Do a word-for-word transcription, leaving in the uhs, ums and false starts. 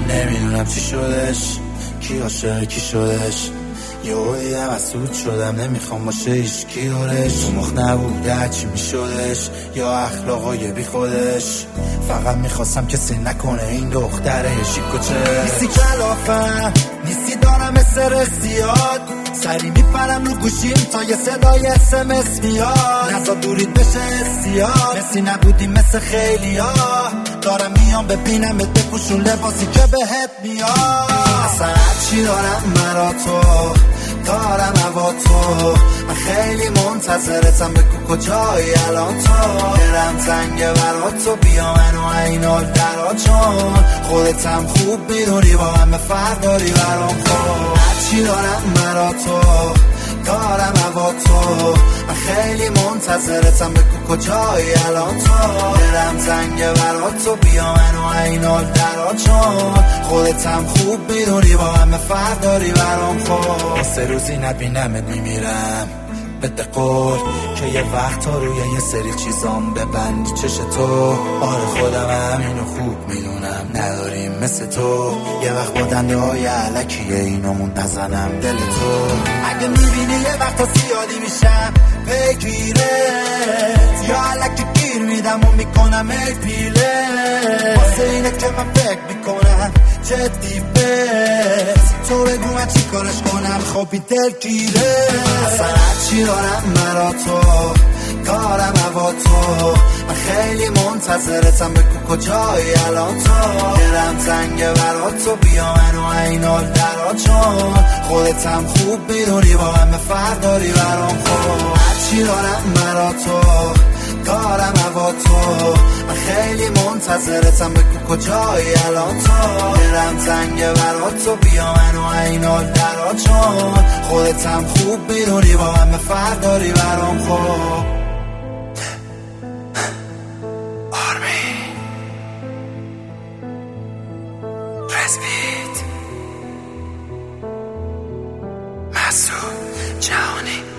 نمیدونم چی شدش، کی عاشق کی شدش. یهو دیدم از سود شدم، نمیخوام باشه هیچ کی دورش. تو مخ نبوده هرچی میشدش، یا اخلاقای بی خودش. فقط میخواستم کسی نکنه این دختره شیکوچه. نیستی کلافم، نیستی دارم استرس زیاد، سری میپرم رو گوشیم تا یه صدای اس ام اس میاد. نزا دورید بشه استیاد، مثی نبودی مثل خیلی ها. دارم میام ببینم بپوشون لباسی که بهت میاد. اصلا هرچی دارم مرا تو، دارم هوا تو. من خیلی منتظرتم، بگو کجایی الان تو. دلم تنگه برا تو، بیا منو اینال درا، چون خودتم خوب میدونی با همه فرق داری برام. خود هرچی دارم مرا تو، دارم هوا تو. من خیلی منتظرتم، بگو کجایی الان تو. دلم تنگه برا تو، بیا منو اینال درا، چون خودتم خوب میدونی با همه فرق داری برام. خود سه روزی نبینمت میمیرم، بده قول که یه وقت ها روی یه سری چیزام ببندی چش تو. آره خودم همینو خوب میدونم، نداریم مثل تو. یه وقت با دنده های علکیه اینامون نزنم دل تو. اگه میبینی یه وقت ها زیادی میشم بگیرت، یا علکی گیر میدم و میکنم ای پیله. واسه اینه که من فکر میکنم جدی بس، تو بگو من چی کارش کنم خوابی دل گیره. اصلا هرچی دارم مرا تو، دارم هوا تو. من خیلی منتظرتم، بگو کجایی الان تو. دلم تنگه برا تو، بیا منو اینال درا، چون خودتم خوب میدونی با همه فرق داری برام. خود هرچی دارم مرا تو، دارم هوا تو. من خیلی منتظرتم، بگو کجایی الان تو. دلم تنگه برا تو، بیا منو اینال درا، چون خودتم خوب میدونی با همه فرق داری برام. خب آرمی رسپیت مسعود جهانی.